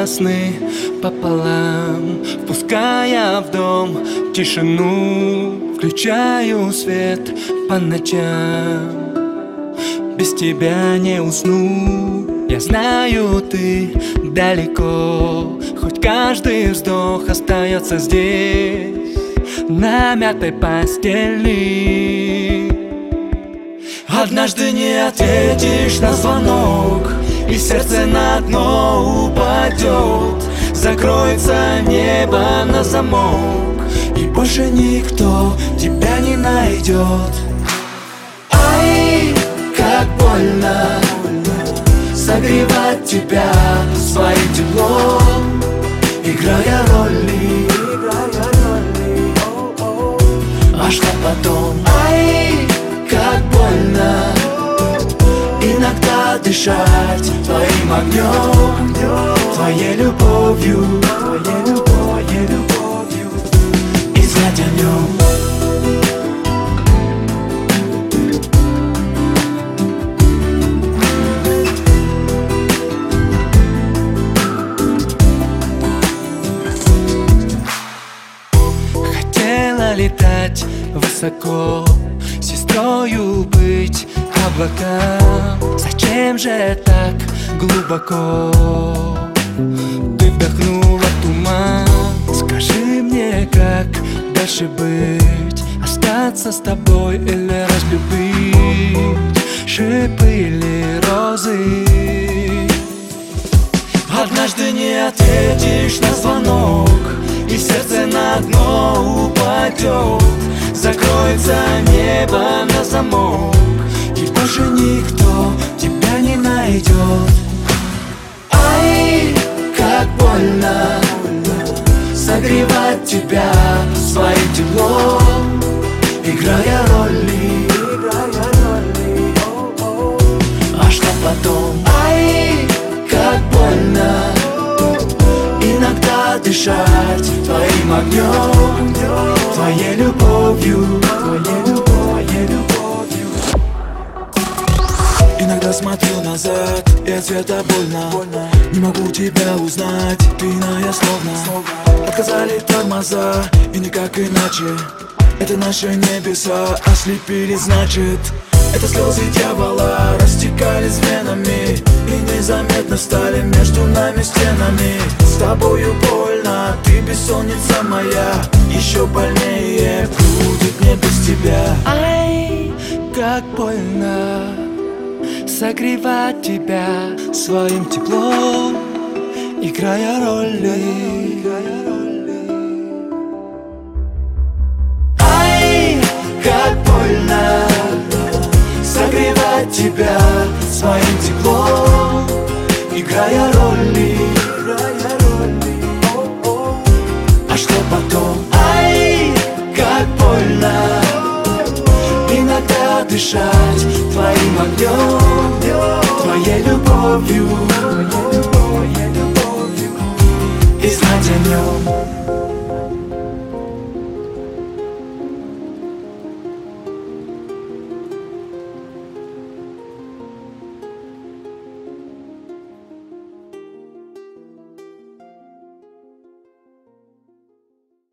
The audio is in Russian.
сны пополам, впуская в дом тишину. Включаю свет по ночам, без тебя не усну. Я знаю, ты далеко, хоть каждый вздох остается здесь, на мятой постели. Однажды не ответишь на звонок, и сердце на дно упадет. Закроется небо на замок, и больше никто тебя не найдет. Ай, как больно согревать тебя своим теплом, играя роли. А что потом? Ай, как больно иногда дышать твоим огнем, твоей любовью, и знать о нем. Хотела летать высоко, сестрою быть облакам. Зачем же так глубоко ты вдохнула туман? Скажи мне, как дальше быть? Остаться с тобой или разлюбить? Шипы или розы? Однажды не ответишь на звонок, и сердце на дно упадет. Закроется небо на замок, и больше никто тебя не найдет. Ай, как больно согревать тебя своим теплом, играя роли. А что потом? Ай, как больно иногда дышать твоим огнем, твоей любовью, Иногда смотрю назад, и от света больно. Не могу тебя узнать, ты иная словно. Отказали тормоза, и никак иначе. Это наши небеса ослепили, значит. Это слезы дьявола растекались венами, и незаметно стали между нами стенами. С тобою больно, ты бессонница моя. Еще больнее будет мне без тебя. Ай, как больно согревать тебя своим теплом, играя роли. Ай, как больно согревать тебя своим теплом, играя роли. А что потом? Ай, как больно иногда дышать твоим огнем, твоей любовью, и знать о нем.